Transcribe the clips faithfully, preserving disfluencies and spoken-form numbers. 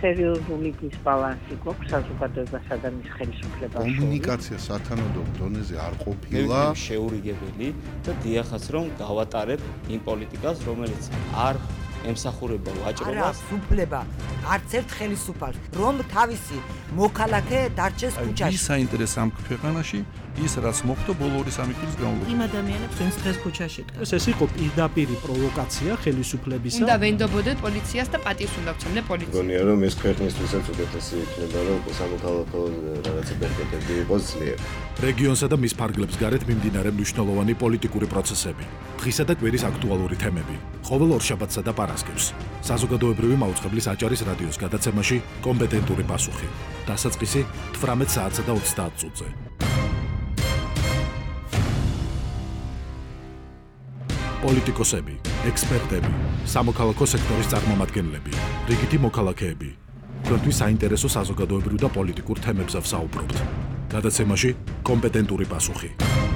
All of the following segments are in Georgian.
სერიოზული დისბალანსი გვაქვს საზოგადოებასა და მის ხელისუფლებას შორის. კომუნიკაცია სათანადო დონეზე არ ყოფილა. შეურიგებელი და დიახაც რომ გავატარებ იმ პოლიტიკას, რომელიც არ ემსახურება ვაჭრობას. არა, უფლება არც ერთ ხელისუფალს, რომ თავისი მოქალაქე დარჩეს ქუჩაში. ის საინტერესო ამ ქვეყანაში ის რაც მოხდა ბოლო ორი სამი წლის განმავლობაში. იმ ადამიანებს ვინც დღეს ქუჩაში დგას. ეს იყო პირდაპირი პროვოკაცია ხელისუფლებისა. უნდა ვენდობოდეთ პოლიციას და პატივს უნდა ვცემდე პოლიციას. მგონია რომ ეს ქვეყნისთვისაც უკეთესი იქნება რომ სამოქალაქო რაღაცა ბერკეტები იყოს ძლიერ. რეგიონსა და მის ფარგლებს გარეთ მიმდინარე მნიშვნელოვანი პოლიტიკური პროცესები, დღისა და კვირის აქტუალური თემები, ყოველ ორშაბათსა და პარასკევს. საზოგადოებრივი მაუწყებლის აჭარის რადიოს გადაცემაში კომპეტენტური პასუხი. დასაწყისი თვრამეტ საათსა და ოცდაათ წუთზე. პოლიტიკოსები, ექსპერტები, სამოქალაქო სექტორის წარმომადგენლები, რიგითი მოქალაქეები. თქვენთვის საინტერესო საზოგადოებრივ და პოლიტიკურ თემებზე ვსაუბრობთ. გადაცემაში კომპეტენტური პასუხი.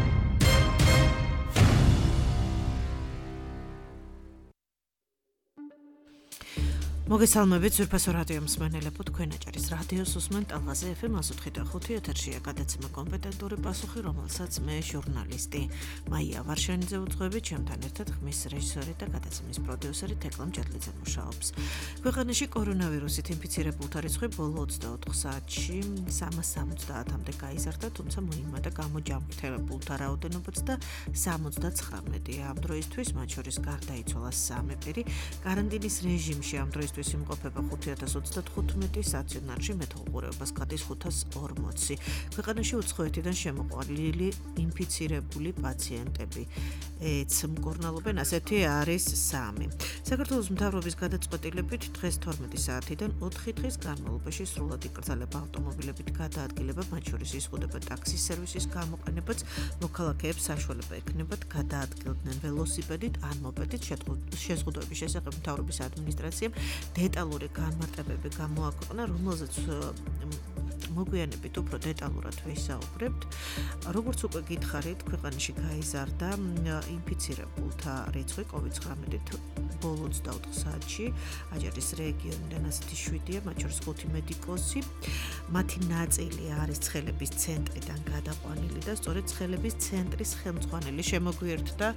მოგესალმებით ძვირფასო რადიო მსმენელებო, თქვენ აჭარის რადიოს უსმენთ ალღაზე ეფ ემ ათს ოცდაოთხი და ხუთი ეთერშია გადაცემა კომპეტენტური პასუხი, რომელსაც მე ჟურნალისტი მაია ვარშენიძე უძღვები, ჩემთან ერთად ხმის რეჟისორი და გადაცემის პროდიუსერი თეკლა მჭედლიძე მუშაობს. ქვეყანაში კორონავირუსით ინფიცირებულთა რიცხვი ბოლო ოცდაოთხ საათში სამას სამოცდაათამდე გაიზარდა, თუმცა მოიმატა გამოჯანმრთელებულთა რაოდენობაც და სამოცდაცხრამეტია. ამ დროისთვის მათ შორის გარდაიცვალა სამი პირი, კარანტინის რეჟიმში ამ დროისთვის იმყოფება ხუთი ათას ოცდათხუთმეტი, სტაციონარში მეთვალყურეობას გადის ხუთას ორმოცი. ქვეყანაში უცხოეთიდან შემოყვანილი ინფიცირებული პაციენტები ეც მკურნალობენ, ასეთი არის სამი. საქართველოს მთავრობის გადაწყვეტილებით დღეს თორმეტი საათიდან ოთხი დღის განმავლობაში სრულად იკრძალება ავტომობილებით გადაადგილება, მათ შორის იზღუდება ტაქსის სერვისის გამოყენებაც, მოქალაქეებს საშუალება ექნებათ გადაადგილდნენ ველოსიპედით ან მოპედით. შეზღუდვების შესახებ მთავრობის ადმინისტრაციამ დეტალური განმარტებები გამოაქვეყნა, რომელზეც მოგვიანებით უფრო დეტალურად ვისაუბრებთ. როგორც უკვე გითხარით, ქვეყანაში გაიზარდა ინფიცირებულთა რიცხვი კოვიდ ცხრამეტით ბოლო ოცდაოთხ საათში. აჭარის რეგიონიდან ასეთი შვიდია, მათ შორის ხუთი მედიკოსი. მათი ნაწილი არის ცხელების ცენტრიდან გადაყვანილი და სწორედ ცხელების ცენტრის ხელმძღვანელი შემოგვიერთდა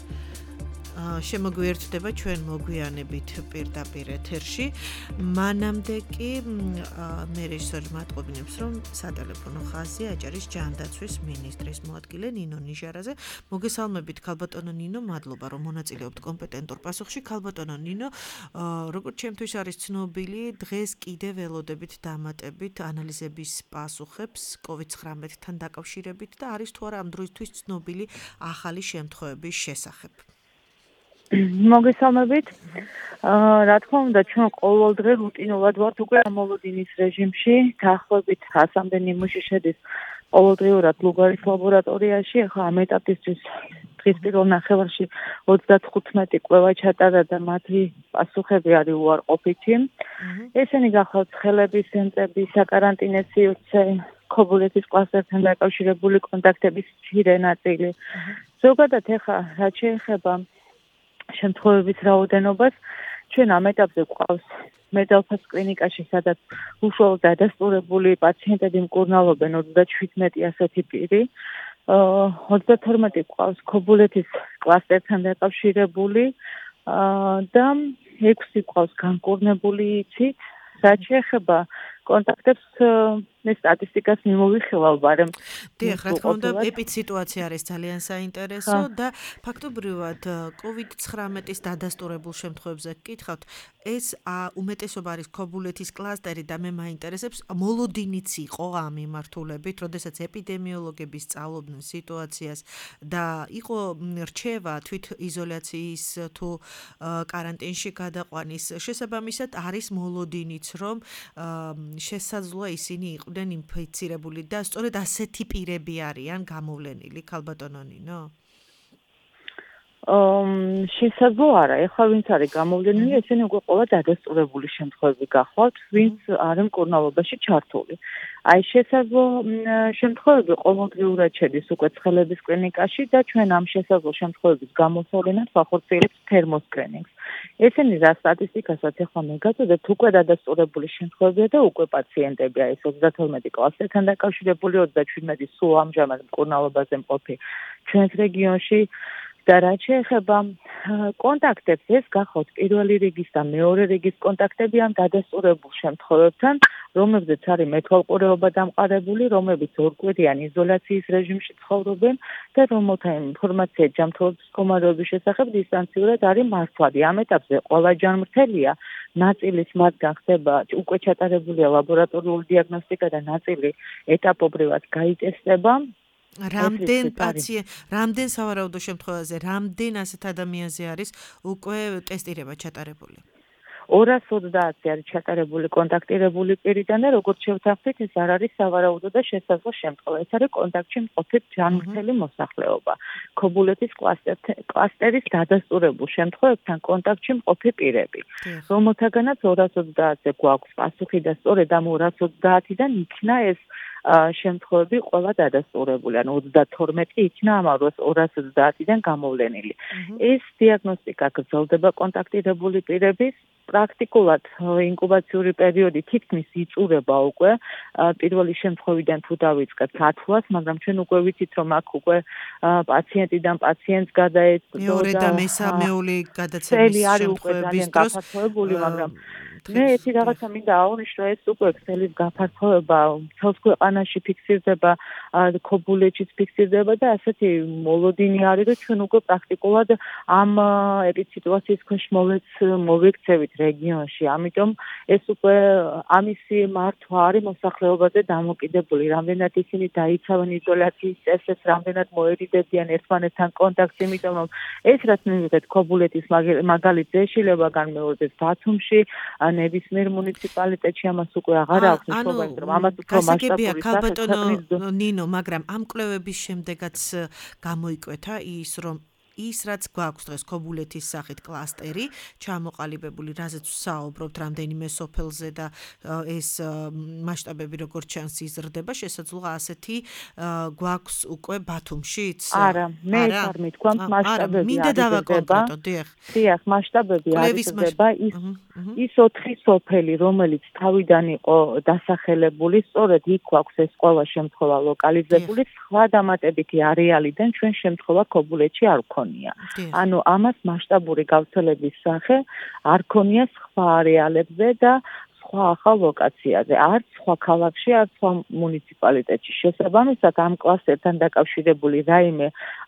შემოგვიერთდება ჩვენ მოგვიანებით პირდაპირ ეთერში. მანამდე კი მე რეჟისორი მატყობინებს, რომ სატელეფონო ხაზი აჭარის ჯანდაცვის მინისტრის მოადგილე ნინო ნიჟარაზე. მოგესალმებით ქალბატონო ნინო, მადლობა რომ მონაწილეობთ კომპეტენტურ პასუხში. ქალბატონო ნინო, როგორც ჩემთვის არის ცნობილი, დღეს კიდევ ველოდებით დამატებით ანალიზების პასუხებს კოვიდ ცხრამეტთან დაკავშირებით და არის თუ არა ამ დროისთვის ცნობილი ახალი შემთხვევების შესახებ. მოგესალმებით. რა თქმა უნდა, ჩვენ ყოველდღე რუტინულად ვართ უკვე ამოლოდინის რეჟიმში, დაახლოებით ასამდე ნიმუში შედის ყოველდღიურად ლუგარის ლაბორატორიაში. ახლა ამ ეტაპისთვის დღის პირველ ნახევარში ოცდათხუთმეტი კვლევა ჩატარა და მათი პასუხები არის უარყოფითი. ესენი გახლავთ ცხელების ცენტრები, საკარანტინო სივრცე, ქობულეთის კლასტერთან დაკავშირებული კონტაქტების მცირე ნაწილი. ზოგადად ახლა რაც შეეხება შემთხვევების რაოდენობას, ჩვენ ამ ეტაპზე გვყავს მედალფას კლინიკაში, სადაც უშუალოდ დადასტურებული პაციენტები მკურნალობენ ოცდაშვიდმეტი ასეთი პირი. ოცდათორმეტი გვყავს ქობულეთის კლასტერთან დაკავშირებული და ექვსი გვყავს განკურნებული იცით. რაც შეეხება კონტაქტებს, მე სტატისტიკას მიმოვიხილავ, მაგრამ დიახ, რა თქმა უნდა, ეპიდსიტუაცია არის ძალიან საინტერესო და ფაქტობრივად კოვიდ ცხრამეტის დადასტურებულ შემთხვევებზე გკითხავთ, ეს უმეტესობა არის ქობულეთის კლასტერი და მე მაინტერესებს, მოლოდინიც იყო ამ მიმართულებით, როდესაც ეპიდემიოლოგები სწავლობდნენ სიტუაციას და იყო რჩევა თვით იზოლაციის თუ კარანტინში გადაყვანის შესაბამისად არის მოლოდინიც, რომ შესაძლოა ისინი იყვნენ ინფიცირებული და სწორედ ასეთი პირები არიან გამოვლენილი, ქალბატონო ნინო? შესაძლო არა, ეხლა ვინც არის გამოვლენილი, ესენი უკვე ყველა დადასტურებული შემთხვევები გახლავთ, ვინც არის მკურნალობაში ჩართული. აი შესაძლო შემთხვევები ყოველდღიურად შედის უკვე ცხელების კლინიკაში და ჩვენ ამ შესაძლო შემთხვევების გამოსავლენად ვახორციელებთ თერმოსკრინინგს. ესენი რა სტატისტიკასაც ეხლა მეგაწოდეთ, უკვე დადასტურებული შემთხვევებია და უკვე პაციენტებია, ეს ოცდათორმეტი კლასთან დაკავშირებული, ოცდაჩვიდმეტი სულ ამჟამად მკურნალობაზე მყოფი ჩვენს რეგიონში. და რაც შეეხება კონტაქტებს, ეს გახავთ პირველი რიგის და მეორე რიგის კონტაქტები ამ დადასტურებულ შემთხვევებთან, რომლებზეც არის მეთვალყურეობა დამყარებული, რომლებიც ორკვირიანი იზოლაციის რეჟიმში ცხოვრობენ და რომელთა ინფორმაცია ჯანმრთელობის მდგომარეობის შესახებ დისტანციურად არის მართვადი. ამ ეტაპზე ყველა ჯანმრთელია, ნაწილის მათგან ხდება უკვე ჩატარებულია ლაბორატორიული დიაგნოსტიკა და ნაწილი ეტაპობრივად გაიტესტება. რამდენ პაციენტ, რამდენ სავარაუდო შემთხვევაზე, რამდენ ასეთ ადამიანზე არის უკვე ტესტირება ჩატარებული? ორას ოცდაათი არის ჩატარებული კონტაქტირებული პირიდან და როგორც შევთანხმდით, ეს არ არის სავარაუდო და შესაძლო შემთხვევა. ეს არის კონტაქტში მყოფი ჯანმრთელი მოსახლეობა. ქობულეთის კლასტერის დადასტურებულ შემთხვევებთან კონტაქტში მყოფი პირები, რომელთაგანაც ორას ოცდაათზე გვაქვს პასუხი და სწორედ ამ ორას ოცდაათიდან იქნა ეს შემთხვევები ყველა დადასტურებული, ანუ ოცდათორმეტი იქნა ამ ორას ოცდაათიდან გამოვლენილი. ეს დიაგნოსტიკა გრძელდება კონტაქტირებული პირების პრაქტიკულად ინკუბაციური პერიოდი თითქმის იწურება უკვე პირველი შემთხვევიდან თუ დავიწყებთ ათვლას, მაგრამ ჩვენ უკვე ვიცით, რომ აქ უკვე პაციენტიდან პაციენტს გადაეცდო და მეორე და მესამეული გადაცემის შემთხვევების დროს მაგრამ მე ერთი რაღაცა მინდა აღვნიშნო, ეს უკვე ქსელის გაფართოება მთელს ქვეყანაში ფიქსირდება, ქობულეთშიც ფიქსირდება და ასეთი მოლოდინი არის, რომ ჩვენ უკვე პრაქტიკულად ამ ეპიდსიტუაციის ქვეშ მოვექცევით რეგიონში. ამიტომ ეს უკვე ამისი მართვა არის მოსახლეობაზე დამოკიდებული, რამდენად ისინი დაიცავენ იზოლაციის წესებს, რამდენად მოერიდებიან ერთმანეთთან კონტაქტს, იმიტომ რომ ეს რაც მივიღეთ ქობულეთის მაგალითზე შეიძლება განმეორდეს ბათუმში, ნებისმიერ მუნიციპალიტეტში ამას უკვე აღარ აქვს მნიშვნელობა, რომ ამას უფრო მასშტაბური გასაგებია ნინო, მაგრამ ამ კვლევების შემდეგაც გამოიკვეთა ის, რომ ის რაც გვაქვს დღეს ქობულეთის სახით კლასტერი ჩამოყალიბებული, რაზეც ვსაუბრობთ რამდენიმე სოფელზე და ეს მასშტაბები როგორც ჩანს იზრდება, შესაძლოა ასეთი გვაქვს უკვე ბათუმშიც? არა, მე არ მithქვამთ მასშტაბები. მინდა დავაკონკრეტო, დიახ. დიახ, მასშტაბები იზრდება. ის ის ოთხი სოფელი, რომელიც თავიდან იყო დასახელებული, სწორედ იქ გვაქვს ეს ყველა შემთხვევა ლოკალიზებული, სხვა დამატებითი არეალიდან ჩვენ შემთხვევა ქობულეთში არ ვქონია. ანუ ამას მასშტაბური გავრცელების სახე არ ქონია სხვა არეალებზე და სხვა ახალ ლოკაციაზე, არც სხვა ქალაქში, არც სხვა მუნიციპალიტეტში. შესაბამისად, ამ კლასტერთან დაკავშირებული რაიმე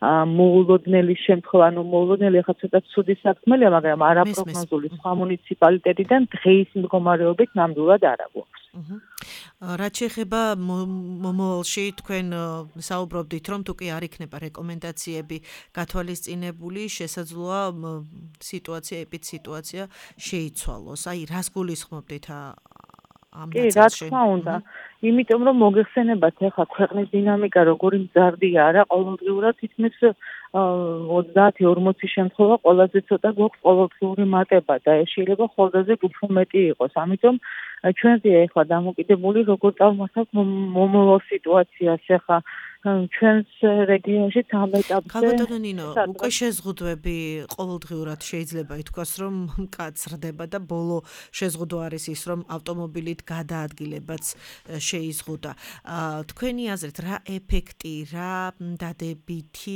მოულოდნელი შემთხვევა, ანუ მოულოდნელი ახლა ცოტა ცუდი საქმეა, მაგრამ არაპროგნოზული სხვა მუნიციპალიტეტიდან დღეის მდგომარეობით ნამდვილად არ აქვს. რაც შეეხება მომავალში თქვენ საუბრობდით, რომ თუ კი არ იქნება რეკომენდაციები გათვალისწინებული, შესაძლოა სიტუაცია, ეპიდსიტუაცია შეიცვალოს. აი, რას გულისხმობდით ამ კი, რა თქმა უნდა. იმიტომ რომ მოგეხსენებათ ახლა ქვეყნის დინამიკა როგორი მზარდია არა, ყოველდღიურად თითქმის ოცდაათი ორმოცი შემთხვევა ყველაზე ცოტა გვაქვს ყოველდღიური მატება და ეს შეიძლება ხოლმე უფრო მეტი იყოს. ამიტომ ჩვენზე ახლა დამოკიდებული როგორ წავმართავთ მომავალ სიტუაციას ახლა ჩვენს რეგიონში ამ ეტაპზე. ქალბატონო ნინო, უკვე შეზღუდვები ყოველდღიურად შეიძლება ითქვას, რომ მკაცრდება და ბოლო შეზღუდვა არის ის, რომ ავტომობილით გადაადგილებაც შეიზღუდა. თქვენი აზრით, რა ეფექტი, რა დადებითი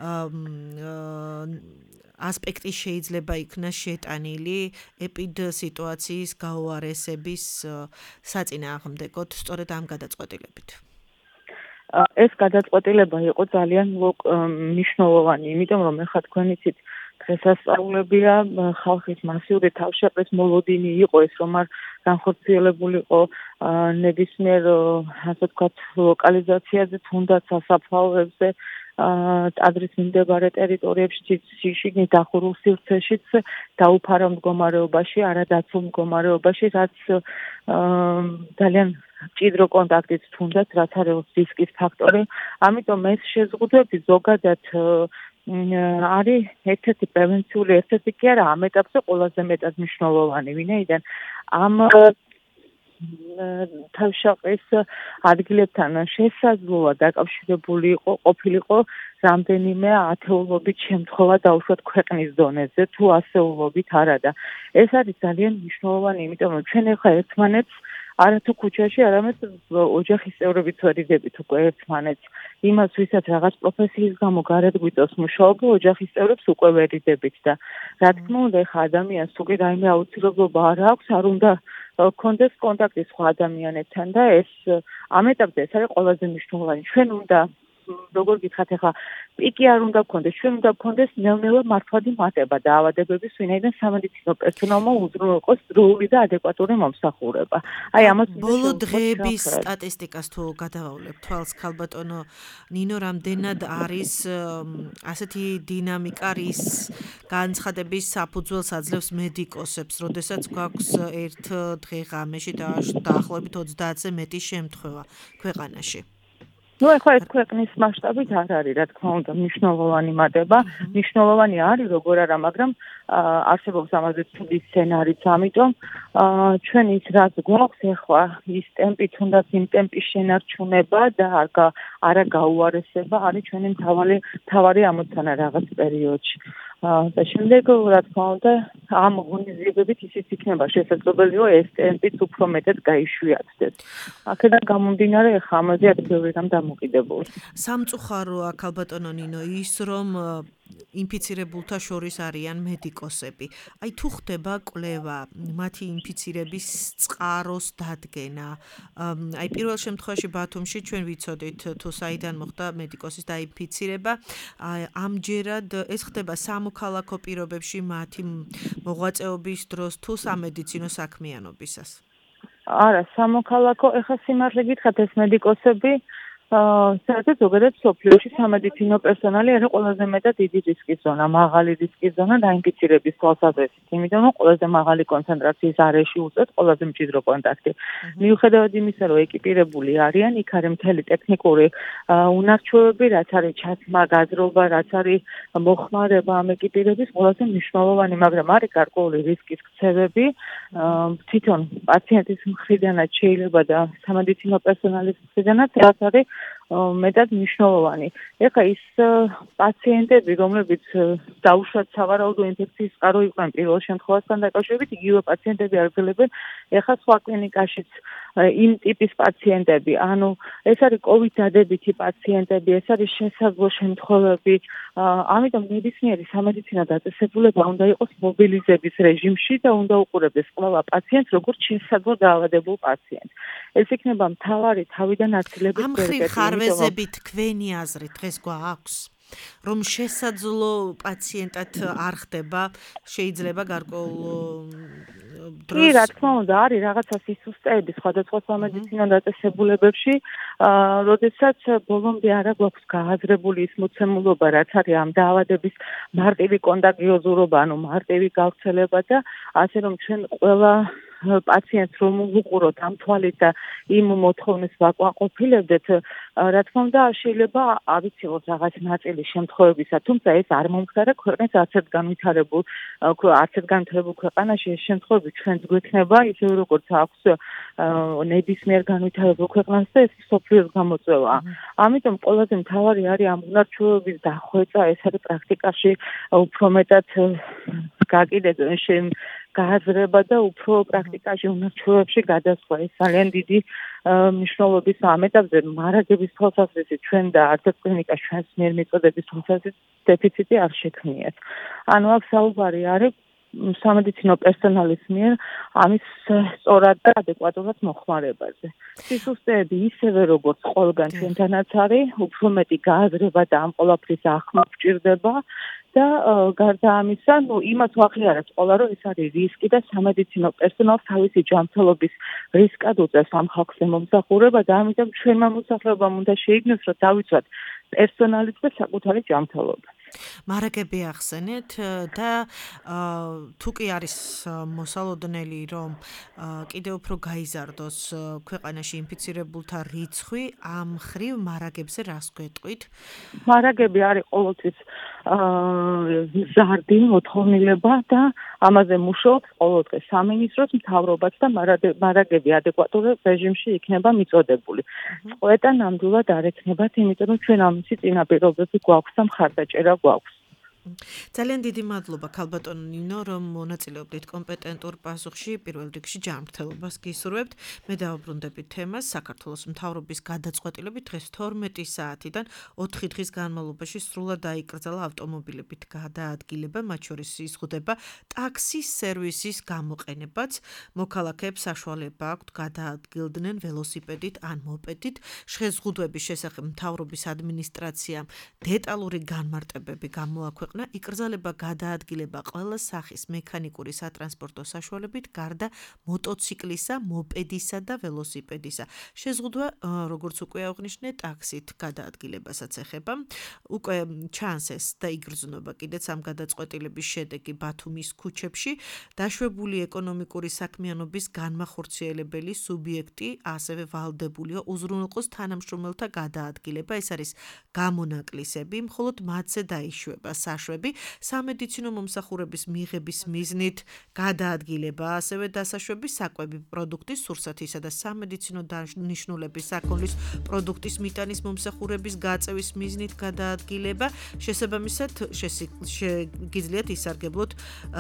ასპექტი შეიძლება იქნას შეტანილი ეპიდსიტუაციის გაუარესების საწინააღმდეგოდ სწორედ ამ გადაწყვეტილებით? ეს გადაწყვეტილება იყო ძალიან მნიშვნელოვანი, იმიტომ რომ ეხლა თქვენ იცით დღესასწაულებია, ხალხის მასიური თავშეყრის მოლოდინი იყო ეს, რომ არ განხორციელებულიყო ნებისმიერ, ასე ვთქვათ, ლოკალიზაციაზე, თუნდაც სასაფლაოებზე, ტაძრის მიმდებარე ტერიტორიებში, შიგნით დახურულ სივრცეშიც დაუფარო მდგომარეობაში, არადაცულ მდგომარეობაში, რაც ძალიან ჭიდრო კონტაქტით თუნდაც, რაც არის რისკის ფაქტორი. ამიტომ ეს შეზღუდვები ზოგადად არის ერთ-ერთი პრევენციული ერთ-ერთი კი არა ამ ეტაპზე ყველაზე მეტად მნიშვნელოვანი, ვინაიდან ამ თავშეყრის ადგილებთან შესაძლოა დაკავშირებული იყო ყოფილიყო რამდენიმე ათეულობით შემთხვევა დაუშვათ ქვეყნის დონეზე თუ ასეულობით არა და ეს არის ძალიან მნიშვნელოვანი, იმიტომ რომ ჩვენ ახლა ერთმანეთს არათუ ქუჩაში, არამედ ოჯახის წევრებით ვერიდებით უკვე ერთმანეთს. იმას, ვისაც რაღაც პროფესიის გამო გარეთ გვიწევს მუშაობა, ოჯახის წევრებს უკვე ვერიდებით და რა თქმა უნდა, ახლა ადამიანს თუ კი რაიმე აუცილებლობა არ აქვს, არ უნდა კონდეს კონტაქტი სხვა ადამიანებთან და ეს ამ ეტაპზე ეს არის ყველაზე მნიშვნელოვანი. ჩვენ უნდა როგორ გითხრათ ახლა პიკი არ უნდა გქონდეს, ჩვენ უნდა გქონდეს ნელ-ნელა მართლადი მატება დაავადებების, ვინაიდან სამედიცინო პერსონალმა უზრუნო იყოს დროული და ადეკვატური მომსახურება. აი ამას ბოლო დღეების სტატისტიკას თუ გადავავლებთ თვალს ქალბატონო ნინო, რამდენად არის ასეთი დინამიკა რის განცხადების საფუძველს აძლევს მედიკოსებს, როდესაც გვაქვს ერთ დღე-ღამეში დაახლოებით ოცდაათზე მეტი შემთხვევა ქვეყანაში. Ну, ახლა ეს ქვეყნის მასშტაბით არ არის, რა თქმა უნდა, მნიშვნელოვანი მატება, მნიშვნელოვანი არის, როგორ არა, მაგრამ არსებობს ამაზე ცუდი სცენარიც, ამიტომ ჩვენ ის რაც გვაქვს ახლა, ის ტემპი თუნდაც იმ ტემპის შენარჩუნება და არა გაუარესება არის ჩვენი მთავარი მთავარი ამოცანა რაღაც პერიოდში. და შემდეგ, რა თქმა უნდა, ამ ღონისძიებებით ისიც იქნება შესაძლებელი, რომ ეს ტემპიც უფრო მეტად გაიშვიათდეს. აქედან გამომდინარე, ახლა ამაზე არის ბევრი რამ დამოკიდებული. სამწუხაროა ქალბატონო ნინო ის, რომ ინფიცირებულთა შორის არიან მედიკოსები. აი თუ ხდება კვლევა მათი ინფიცირების წყაროს დადგენა. აი პირველ შემთხვევაში ბათუმში ჩვენ ვიცოდით თუ საიდან მოხდა მედიკოსის დაინფიცირება. ამჯერად ეს ხდება სამოქალაქო პირობებში მათი მოღვაწეობის დროს თუ სამედიცინო საქმიანობისას. არა, სამოქალაქო, ეხლა სიმართლე გითხრათ ეს მედიკოსები საერთოდ ზოგადად სოფლიოში სამედიცინო პერსონალი არის ყველაზე მეტად დიდი რისკის ზონა, მაღალი რისკის ზონა დაინფიცირების თვალსაზრისით, იმიტომ რომ ყველაზე მაღალი კონცენტრაციის არეში უწევთ ყველაზე მჭიდრო კონტაქტი. მიუხედავად იმისა, რომ ეკიპირებული არიან, იქ არის მთელი ტექნიკური უნარჩვევები, რაც არის ჩაცმა, გაზრობა, რაც არის მოხმარება ამ ეკიპირების ყველაზე მნიშვნელოვანი, მაგრამ არის გარკვეული რისკის ქცევები, თვითონ პაციენტის მხრიდანაც შეიძლება და სამედიცინო პერსონალის მხრიდანაც, რაც არის მეტად მნიშვნელოვანი. ეხლა ის პაციენტები, რომლებიც დაუშვათ სავარაუდო ინფექციის წყარო იყვნენ პირველ შემთხვევასთან დაკავშირებით, იგივე პაციენტები აღგლებენ ეხლა სხვა კლინიკაშიც იმ ტიპის პაციენტები, ანუ ეს არის COVID დადებითი პაციენტები, ეს არის შესაძლო შემთხვევები, ამიტომ ნებისმიერი სამედიცინო დაწესებულება უნდა იყოს მობილიზების რეჟიმში და უნდა უყურებდეს ყველა პაციენტს როგორც შესაძლო დაავადებულ პაციენტს. ეს იქნება მთავარი თავიდან აცილების პრიორიტეტი. ხარვეზები თქვენი აზრით დღეს გვაქვს რომ შესაძლო პაციენტად არ ხდება, შეიძლება გარკვეულ დროს. კი, რა თქმა უნდა, არის რაღაცა სისუსტეები სხვადასხვა სამედიცინო დაწესებულებებში, როდესაც ბოლომდე არა გვაქვს გააზრებული ის მოცემულობა, რაც არის ამ დაავადების მარტივი კონტაგიოზურობა, ანუ მარტივი გავრცელება და ასე რომ ჩვენ ყველა პაციენტს რომ უყუროთ ამ თვალით და იმ მოთხოვნის ვაკმაყოფილებდეთ, რა თქმა უნდა, შეიძლება ავიცილოთ რაღაც ნაწილი შემთხვევებისა, თუმცა ეს არ მომხდარა ქვეყნის არც ერთ განვითარებულ არც ერთ განვითარებულ ქვეყანაში ეს შემთხვევები ჩვენს გვექნება, ისე როგორც აქვს ნებისმიერ განვითარებულ ქვეყანას და ეს სოფლიოს გამოწვევაა. ამიტომ ყველაზე მთავარი არის ამ უნარჩვევების დახვეწა, ეს არის პრაქტიკაში უფრო მეტად გაკიდებული შენ გააზრება და უფრო პრაქტიკაში უნარჩვევებში გადასვლა. ეს ძალიან დიდი მნიშვნელობის ამ ეტაპზე მარაგების თვალსაზრისით ჩვენ და არც ერთ კლინიკას ჩვენს მიერ მიწოდების თვალსაზრისით დეფიციტი არ შექმნიათ. ანუ აქ საუბარი არის სამედიცინო პერსონალის მიერ ამის სწორად და ადეკვატურად მოხმარებაზე. სისუსტეები ისევე როგორც ყველგან ჩვენთანაც არის, უფრო მეტი გააზრება და ამ ყველაფრის ახმა გვჭირდება. და გარდა ამისა, ნუ იმას ვაღიარებთ ყველა, რომ ეს არის რისკი და სამედიცინო პერსონალს თავისი ჯანმრთელობის რისკად უწევს ამ ხალხზე მომსახურება და ამიტომ ჩვენმა მოსახლეობამ უნდა შეიგნოს, რომ დავიცვათ პერსონალიც და საკუთარი ჯანმრთელობა. მარაგები ახსენეთ და თუ კი არის მოსალოდნელი, რომ კიდევ უფრო გაიზარდოს ქვეყანაში ინფიცირებულთა რიცხვი, ამ ხრივ მარაგებზე რას გვეტყვით? მარაგები არის ყოველთვის ზარდი მოთხოვნილება და ამაზე მუშაობს ყოველდღე სამინისტროს მთავრობაც და მარაგები ადეკვატურ რეჟიმში იქნება მიწოდებული. წყვეტა ნამდვილად არ ექნებათ, იმიტომ რომ ჩვენ ამისი წინაპირობები გვაქვს და მხარდაჭერა გვაქვს. ძალიან დიდი მადლობა ქალბატონ ნინო, რომ მონაწილეობდით კომპეტენტურ პასუხში, პირველ რიგში ჯანმრთელობას გისურვებთ. მე დავაბრუნდებით თემას საქართველოს მთავრობის გადაწყვეტილებით დღეს თორმეტი საათიდან ოთხი დღის განმავლობაში სრულად დაიკრძალა ავტომობილებით გადაადგილება, მათ შორის იზღუდება ტაქსის სერვისის გამოყენებაც. მოქალაქეებს საშუალება აქვთ გადაადგილდნენ ველოსიპედით ან მოპედით. შეზღუდვების შესახებ მთავრობის ადმინისტრაციამ დეტალური განმარტებები გამოაქვეყნა. იკრძალება გადაადგილება ყველა სახის მექანიკური სატრანსპორტო საშუალებით გარდა მოტოციკლისა, მოპედისა და ველოსიპედისა. შეზღუდვა, როგორც უკვე აღნიშნე, ტაქსით გადაადგილებასაც ეხება. უკვე ჩანს ეს და იგრძნობა კიდეც ამ გადაწყვეტილების შედეგი ბათუმის ქუჩებში. დაშვებული ეკონომიკური საქმიანობის განმახორციელებელი სუბიექტი ასევე ვალდებულია უზრუნველყოს თანამშრომელთა გადაადგილება. ეს არის გამონაკლისები, მხოლოდ მათზე დაიშვება საშვები, სამედიცინო მომსახურების მიღების მიზნით გადაადგილება, ასევე დასაშვები საკვები პროდუქტის, სურსათისა და სამედიცინო დანიშნულების საქონლის პროდუქტის მიტანის მომსახურების გაწევის მიზნით გადაადგილება. შესაბამისად, შეგიძლიათ ისარგებლოთ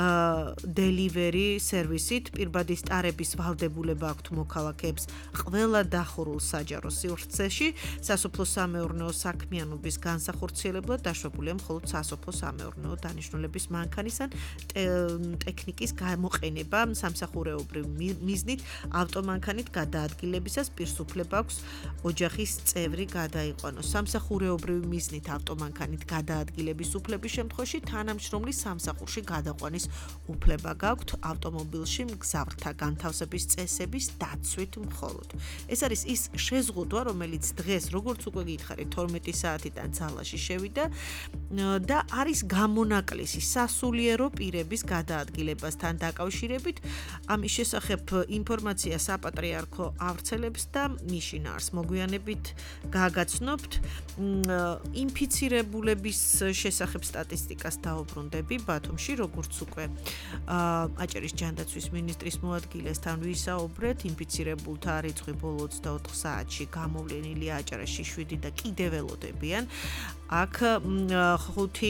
დელივერი სერვისით, პირბადის ტარების ვალდებულება აქვთ მოქალაქეებს ყველა დახურულ საჯარო სივრცეში, სასოფლო-სამეურნეო საქმიანობის განსახორციელებლად დაშვებულია მხოლოდ სასოფლო სამეურნეო დანიშნულების მანქანის ან ტექნიკის გამოყენება სამსახურეობრივ მიზნით ავტომანქანით გადაადგილებისას პირსუფლება აქვს ოჯახის წევრი გადაიყვანოს. სამსახურეობრივ მიზნით ავტომანქანით გადაადგილების უფლების შემთხვევაში თანამშრომლის სამსახურში გადაყვანის უფლება გაქვთ ავტომობილში მგზავრთა განთავსების წესების დაცვით მხოლოდ. ეს არის ის შეზღუდვა, რომელიც დღეს, როგორც უკვე გითხარით, თორმეტი საათიდან ძალაში შევიდა და არის გამონაკლისი სასულიერო პირების გადაადგილებასთან დაკავშირებით. ამის შესახებ ინფორმაცია საპატრიარქო ავრცელებს და მის შინაარს მოგვიანებით გაგაცნობთ. ინფიცირებულების შესახებ სტატისტიკას დავუბრუნდები ბათუმში, როგორც უკვე აჭარის ჯანდაცვის მინისტრის მოადგილესთან ვისაუბრეთ, ინფიცირებულთა რიცხვი ბოლო ოცდაოთხ საათში გამოვლენილია აჭარაში შვიდი და კიდევ ველოდებიან. აქ ხუთი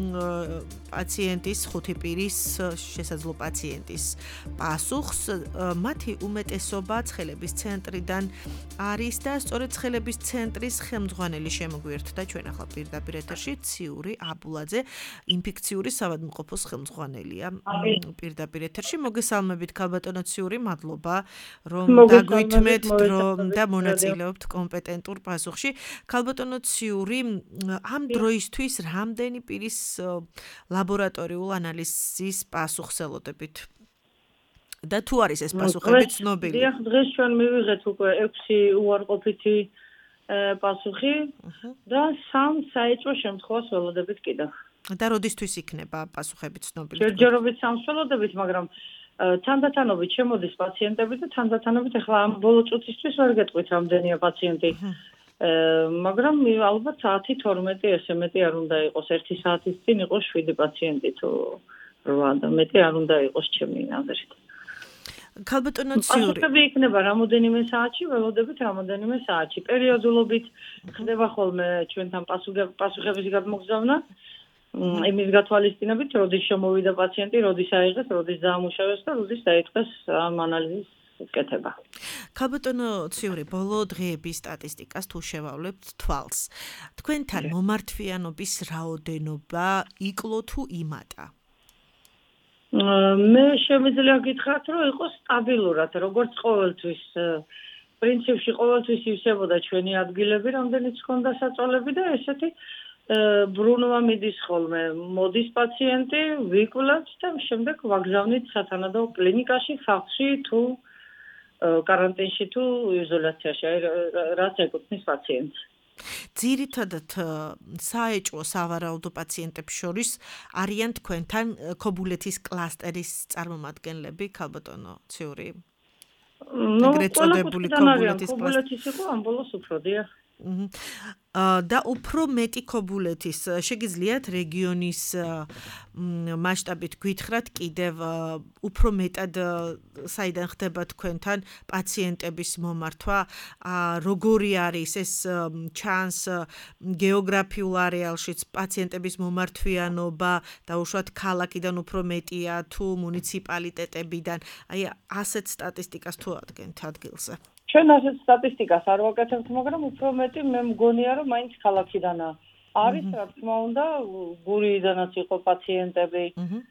პაციენტის, ხუთი პირის შესაძლო პაციენტის პასუხს, მათი უმეტესობა ცხელების ცენტრიდან არის და სწორედ ცხელების ცენტრის ხელმძღვანელი შემოგვიერთდა ჩვენ ახლა პირდაპირ ეთერში ციური აბულაძე, ინფექციური საავადმყოფოს ხელმძღვანელია პირდაპირ ეთერში. მოგესალმებით ქალბატონო ციური, მადლობა რომ დაგვითმეთ და მონაწილეობთ კომპეტენტურ პასუხში. ქალბატონო ციური, ამ დროისთვის რამდენი პირის ლაბორატორიულ ანალიზის პასუხს ელოდებით? და თუ არის ეს პასუხები ცნობილი? დიახ, დღეს ჩვენ მივიღეთ უკვე ექვსი უარყოფითი პასუხი და სამ საეჭვო შემთხვევას ველოდებით კიდევ. და როდისთვის იქნება პასუხები ცნობილი? ჯერჯერობით სამს ველოდებით, მაგრამ თანდათანობით შემოდის პაციენტები და თანდათანობით ახლა ამ ბოლო წუთისთვის ვერ გეტყვით რამდენია პაციენტი. მაგრამ ალბათ საათი თორმეტი ესე მეტი არ უნდა იყოს. ერთი საათის წინ იყოს შვიდი პაციენტი თუ რვა და მეტი არ უნდა იყოს ჩემი აზრით. ქალბატონო ციური. პასუხები იქნება რამოდენიმე საათში, ველოდებით რამოდენიმე საათში. პერიოდულობით ხდება ხოლმე ჩვენთან პასუხების გადმოგზავნა. იმის გათვალისწინებით, როდის შემოვიდა პაციენტი, როდის აიღეს, როდის დაამუშავეს და როდის დაიწყეს ამ ანალიზის კეთება. ქალბატონო ციური, ბოლო დღეების სტატისტიკას თუ შევავლებთ თვალს, თქვენთან მომართვიანობის რაოდენობა იკლო თუ იმატა? მე შემიძლია გითხრათ, რომ იყოს სტაბილურად, როგორც ყოველთვის. პრინციპში ყოველთვის ივსებოდა ჩვენი ადგილები, რამდენიც ჰქონდა საწოლები და ესეთი ბრუნვა მიდის ხოლმე. მოდის პაციენტი, ვიკვლევთ და შემდეგ ვაგზავნით სათანადო კლინიკაში, ხალხში თუ карантинში თუ იზოლაციაში, აი რაც ეკუთვნის პაციენტს. ძირითადად საეჭვო სავარაუდო პაციენტებს შორის არიან თქვენთან ქობულეთის კლასტერის წარმომადგენლები, ქალბატონო ციური? ნუ ყველაფერთან არიან, ქობულეთის იყო ამ ბოლოს უფრო, დიახ. და უფრო მეტი ქობულეთის შეგიძლიათ რეგიონის მასშტაბით გითხრათ კიდევ უფრო მეტად საიდან ხდება თქვენთან პაციენტების მომართვა როგორი არის ეს ჩანს გეოგრაფიულ არეალშიც პაციენტების მომართვიანობა და უშუალოდ ქალაქიდან უფრო მეტია თუ მუნიციპალიტეტებიდან აი ასეთ სტატისტიკას თუ ადგენთ ადგილზე ჩვენ ასეთ სტატისტიკას არ ვაკეთებთ, მაგრამ უფრო მეტი მე მგონია, რომ მაინც ქალაქიდანაა. არის, რა თქმა უნდა, გურიიდანაც იყო პაციენტები.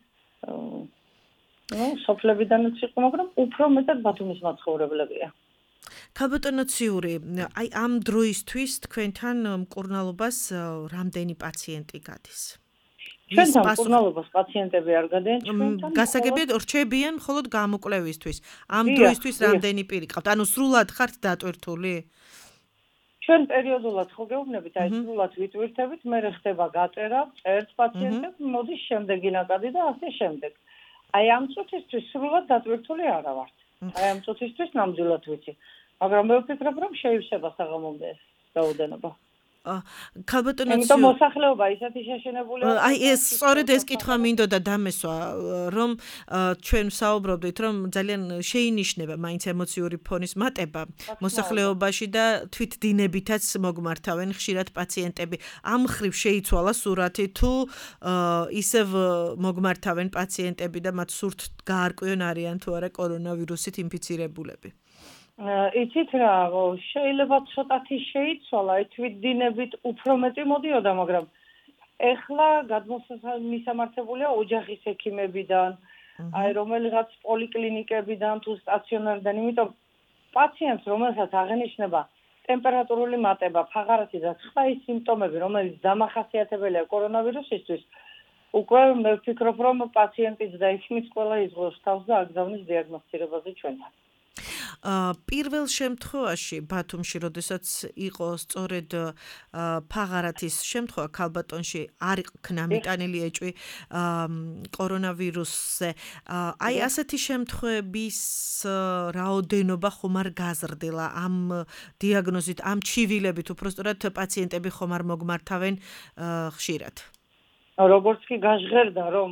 ნუ, სოფლებიდანაც იყო, მაგრამ უფრო მეტად ბათუმის მაცხოვრებლებია. ქალბატონო ციური, აი ამ დროისთვის თქვენთან მკურნალობას რამდენი პაციენტი გადის? ჩვენთან მკურნალობას პაციენტები არ გადიან ჩვენთან. გასაგებია რჩებიან მხოლოდ გამოკვლევისთვის. ამ დროისთვის რამდენი პირი ყავთ? ანუ სრულად ხართ დატვირთული? ჩვენ პერიოდულად ხო გეუბნებით, აი სრულად ვიტვირთებით, მე ხდება გაწერა, წერს პაციენტებს, მოდის შემდეგი ნაკადი და ასე შემდეგ. აი ამ წუთისთვის სრულად დატვირთული არა ვართ. აი ამ წუთისთვის ნამდვილად ვიცი. მაგრამ მე ვფიქრობ, რომ შეივსება საღამომდე ეს რაოდენობა. ქალბატონო იმიტომ მოსახლეობა ისეთი შეშენებულია აი ეს სწორედ ეს კითხვა მინდოდა დამესვა რომ ჩვენ საუბრობდით რომ ძალიან შეინიშნება მაინც ემოციური ფონის მატება მოსახლეობაში და თვითდინებითაც მოგმართავენ ხშირად პაციენტები ამ ხრივ შეიცვალა სურათი თუ ისევ მოგმართავენ პაციენტები და მათ სურთ გაარკვიონ არიან თუ არა კორონავირუსით ინფიცირებულები იცით რა, შეიძლება ცოტათი შეიცვალა, თვითდინებით უფრო მეტი მოდიოდა, მაგრამ ეხლა გადმოსამართებულია ოჯახის ექიმებიდან, აი რომელიღაც პოლიკლინიკებიდან თუ სტაციონარიდან, იმიტომ პაციენტს, რომელსაც აღენიშნება ტემპერატურული მატება, ფაღარათი და სხვა ის სიმპტომები, რომელიც დამახასიათებელია კორონავირუსისთვის, უკვე მე ვფიქრობ, რომ პაციენტიც და ექიმიც ყველა იზღვის თავს და აგზავნის დიაგნოსტირებაზე ჩვენთან. პირველ შემთხვევაში ბათუმში, როდესაც იყო სწორედ ფაღარათის შემთხვევა ქალბატონში არ იქნა მიტანილი ეჭვი კორონავირუსზე. აი ასეთი შემთხვევების რაოდენობა ხომ არ გაზრდილა ამ დიაგნოზით, ამ ჩივილებით, უბრალოდ პაციენტები ხომ არ მოგმართავენ ხშირად. როგორც კი გაჟღერდა, რომ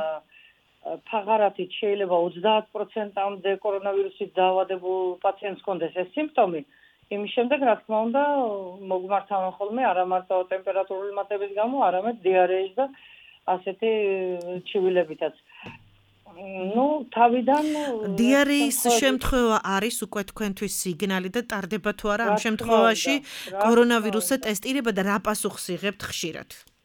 ფაღარათით შეიძლება ოცდაათ პროცენტამდე კორონავირუსით დაავადებულ პაციენტს ჰქონდეს ეს სიმპტომი, იმის შემდეგ, რა თქმა უნდა, მოგმართავენ ხოლმე არა მარტო ტემპერატურული მატების გამო, არამედ დიარეის და ასეთი ჩივილებითაც. ნუ, თავიდან დიარეის შემთხვევა არის უკვე თქვენთვის სიგნალი და ტარდება თუ არა ამ შემთხვევაში კორონავირუსზე ტესტირება და რა პასუხს იღებთ ხშირად?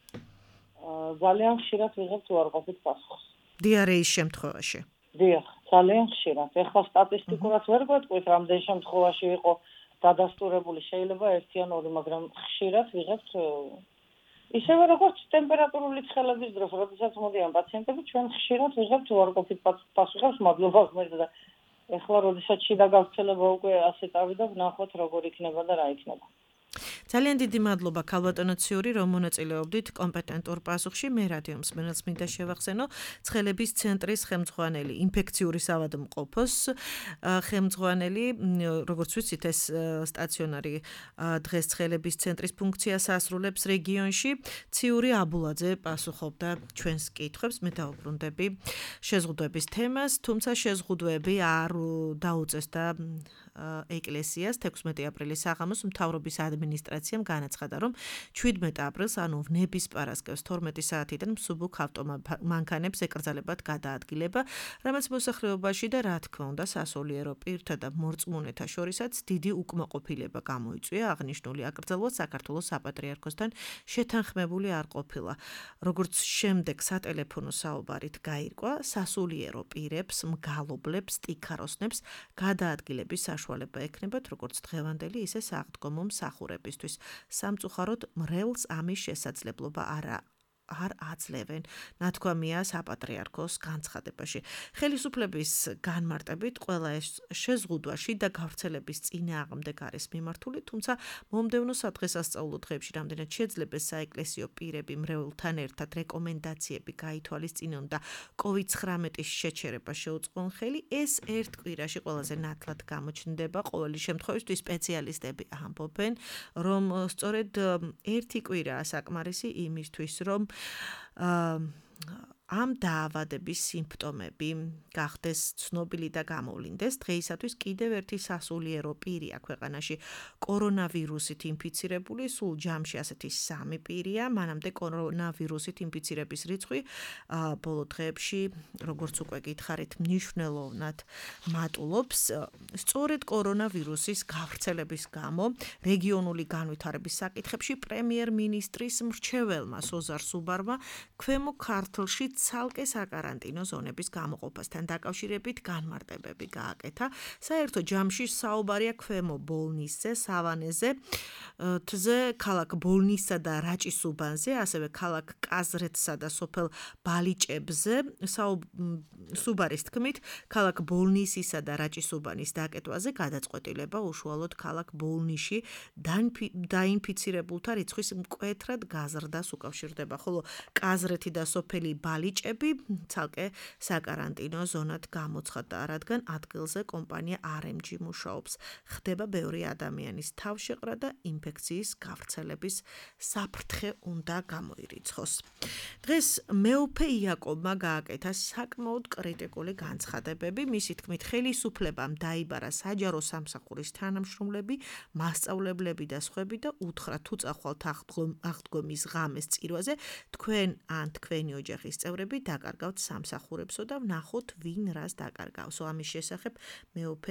ძალიან ხშირად ვიღებთ უარყოფით პასუხს. დიარეის შემთხვევაში. დიახ, ძალიან ხშირად. ეხლა სტატისტიკურად ვერ გვეტყვით, რამდენ შემთხვევაში იყო დადასტურებული, შეიძლება ერთი ან ორი, მაგრამ ხშირად ვიღებთ ისევე როგორც ტემპერატურული ცხელების დროს, როდესაც მოდიან პაციენტები, ჩვენ ხშირად ვიღებთ უარყოფით პასუხებს, მადლობა ღმერთს და ეხლა როდესაც შიდა გავრცელება უკვე ასე წავიდა, ვნახოთ როგორ იქნება და რა იქნება. ძალიან დიდი მადლობა ქალბატონო ციური, რომ მონაწილეობდით კომპეტენტურ პასუხში. მე რადიო მსმენელს მინდა შევახსენო, ცხელების ცენტრის ხელმძღვანელი, ინფექციური საავადმყოფოს ხელმძღვანელი, როგორც ვიცით, ეს სტაციონარი დღეს ცხელების ცენტრის ფუნქციას ასრულებს რეგიონში. ციური აბულაძე პასუხობდა ჩვენს კითხვებს, მე დავუბრუნდები შეზღუდვების თემას, თუმცა შეზღუდვები არ დაუწესდა ეკლესიას თექვსმეტი აპრილის საღამოს მთავრობის ადმინისტრაციამ განაცხადა, რომ შვიდმეტი აპრილს, ანუ ვნების პარასკევს თორმეტი საათიდან მსუბუქ ავტომანქანებს ეკრძალებათ გადაადგილება, რამაც მოსახლეობაში და რა თქმა უნდა სასულიერო პირთა და მორწმუნეთა შორისაც დიდი უკმაყოფილება გამოიწვია. აღნიშნული აკრძალვა საქართველოს საპატრიარქოსთან შეთანხმებული არ ყოფილა. როგორც შემდეგ სატელეფონო საუბარით გაირკვა, სასულიერო პირებს, მგალობლებს, ტიქაროსნებს გადაადგილების საშუალება ექნებათ როგორც დღევანდელი, ისე საღდგომო მსახურებისთვის. სამწუხაროდ მრევლს ამის შესაძლებლობა არ არ აძლევენ, ნათქვამია საპატრიარქოს განცხადებაში. ხელისუფლების განმარტებით ყველა ეს შეზღუდვაში და გავრცელების წინააღმდეგ არის მიმართული, თუმცა მომდევნო სადღესასწაულო დღეებში რამდენად შეძლებს საეკლესიო პირები მრევლთან ერთად რეკომენდაციები გაითვალისწინონ და კოვიდ ცხრამეტის შეჩერება შეუწყონ ხელი, ეს ერთ კვირაში ყველაზე ნათლად გამოჩნდება. ყოველი შემთხვევისთვის სპეციალისტები ამბობენ, რომ სწორედ ერთი კვირაა საკმარისი იმისთვის, რომ ამ დაავადების სიმპტომები გახდეს ცნობილი და გამოვლინდეს. დღეისათვის კიდევ ერთი სასულიერო პირია ქვეყანაში კორონავირუსით ინფიცირებული, სულ ჯამში ასეთი სამი პირია. მანამდე კორონავირუსით ინფიცირების რიცხვი ბოლო დღეებში, როგორც უკვე გითხარით, მნიშვნელოვნად მატულობს. სწორედ კორონავირუსის გავრცელების გამო რეგიონული განვითარების საკითხებში პრემიერ-მინისტრის მრჩეველმა სოზარ სუბარმა ქვემო ქართლში ცალკე საკარანტინო ზონების გამოყოფასთან დაკავშირებით განმარტებები გააკეთა. საერთო ჯამში საუბარია ქვემო ბოლნისზე, სავანეზე, თზე, ქალაქ ბოლნისსა და რაჭის-უბანზე, ასევე ქალაქ კაზრეთსა და სოფელ ბალიჭებზე. სუბარის თქმით, ქალაქ ბოლნისისა და რაჭის-უბანის დაკეტვაზე გადაწყვეტილება უშუალოდ ქალაქ ბოლნისში დაინფიცირებულთა რიცხვის მკვეთრად გაზრდას უკავშირდება, ხოლო კაზრეთი და სოფელი ბალიჭები ცალკე საკარანტინო ზონად გამოცხადდა, რადგან ადგილზე კომპანია არ ემ ჯი მუშაობს. ხდება ბევრი ადამიანის თავშეყრა და ინფექციის გავრცელების საფრთხე უნდა გამოირიცხოს. დღეს მეუფე იაკობმა გააკეთა საკმაოდ კრიტიკული განცხადებები. მისი თქმით, ხელისუფლებამ დაიბარა საჯარო სამსახურის თანამშრომლები, მასწავლებლები და სხვები და უთხრა თუ წახვალთ აღდგომის ღამეს წირვაზე, თქვენ ან თქვენი ოჯახის წევრები დაკარგავთ სამსახურებსო და ვნახოთ ვინ რას დაკარგავს. ამის შესახებ მეუფე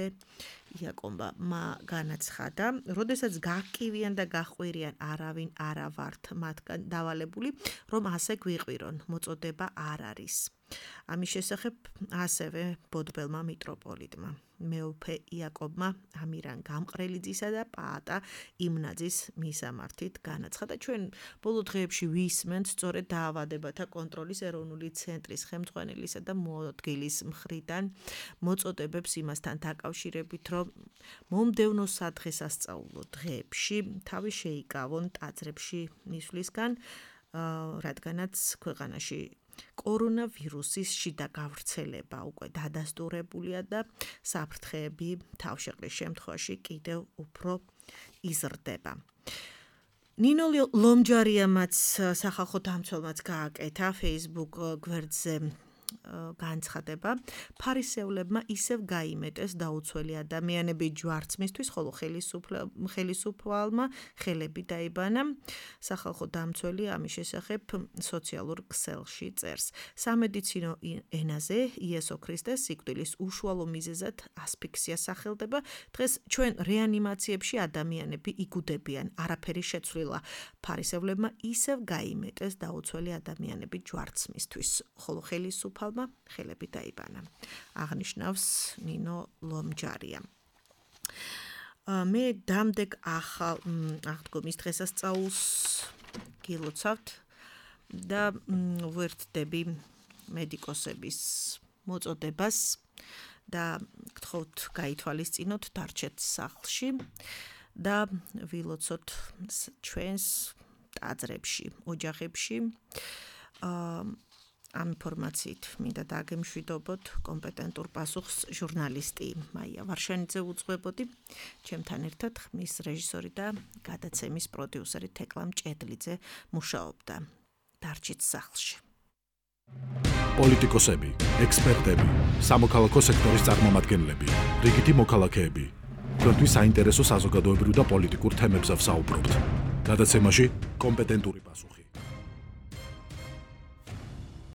იაკობმა განაცხადა, როდესაც გაკივიან და გაყვირიან არავინ არა ვართ მათგან დავალებული, რომ ასე გვიყვირონ, მოწოდება არ არის. ამის შესახებ ასევე ბოდბელმა მიტროპოლიტმა მეუფე იაკობმა ამირან გამყრელიძისა და პაატა იმნაძის მისამართით განაცხადა. ჩვენ ბოლო დღეებში ვისმენთ სწორედ დაავადებათა კონტროლის ეროვნული ცენტრის ხელმძღვანელისა და მოადგილის მხრიდან მოწოდებებს იმასთან დაკავშირებით, რომ მომდევნო სადღესასწაულო დღეებში თავი შეიკავონ ტაძრებში მისვლისგან, რადგანაც ქვეყანაში კორონავირუსის შიდა გავრცელება უკვე დადასტურებულია და საფრთხეები თავშეყრის შემთხვევაში კიდევ უფრო იზრდება. ნინო ლომჯარიამაც სახალხო დამცველმაც გააკეთა Facebook გვერდზე განცხადება, ფარისევლებმა ისევ გაიმეტეს დაუცველი ადამიანები ჯვარცმისთვის, ხოლო ხელისუფალმა ხელები დაიბანა. სახალხო დამცველი ამის შესახებ სოციალურ ქსელში წერს. სამედიცინო ენაზე იესო ქრისტეს სიკვდილის უშუალო მიზეზად ასფიქსია სახელდება. დღეს ჩვენ რეანიმაციებში ადამიანები იგუდებიან, არაფერი შეცვლილა. ფარისევლებმა ისევ გაიმეტეს დაუცველი ადამიანები ჯვარცმისთვის, ხოლო ხელისუფალმა ხელები დაიბანა. აღნიშნავს ნინო ლომჯარია. მე დამდეგ ახალ აღდგომის დღესასწაულს გილოცავთ და ვერთდები მედიკოსების მოწოდებას და გთხოვთ გაითვალისწინოთ, დარჩეთ სახლში და ვილოცოთ ჩვენს ტაძრებში, ოჯახებში. ამ ინფორმაციით მინდა დაგემშვიდობოთ კომპეტენტურ პასუხს ჟურნალისტი მაია ვარშანიძე უძღვებოდი, ჩემთან ერთად ხმის რეჟისორი და გადაცემის პროდიუსერი თეკლა მჭედლიძე მუშაობდა. დარჩით სახლში. პოლიტიკოსები, ექსპერტები, სამოქალაქო სექტორის წარმომადგენლები, რიგითი მოქალაქეები. თქვენთვის საინტერესო საზოგადოებრივ და პოლიტიკურ თემებზე ვსაუბრობთ. გადაცემაში კომპეტენტური პასუხი.